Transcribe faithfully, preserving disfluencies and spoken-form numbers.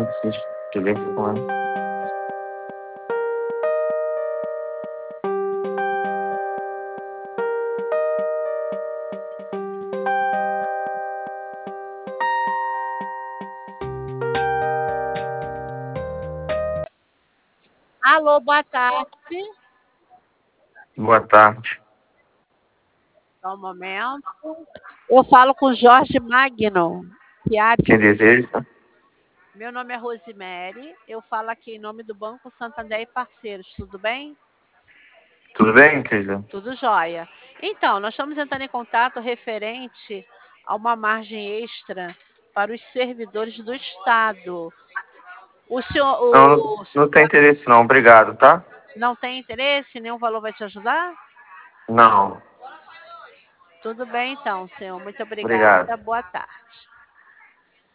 Esse telefone. Alô, boa tarde. Boa tarde. Só um momento. Eu falo com Jorge Magno. Chiari. Quem deseja? Meu nome é Rosemary. Eu falo aqui em nome do Banco Santander e Parceiros. Tudo bem? Tudo bem, querida? Tudo jóia. Então, nós estamos entrando em contato referente a uma margem extra para os servidores do Estado. O senhor Não, não, o, não tem interesse não, obrigado, tá? não tem interesse? Nenhum valor vai te ajudar? Não, Tudo bem, então, senhor. Muito obrigado. obrigada. Boa tarde.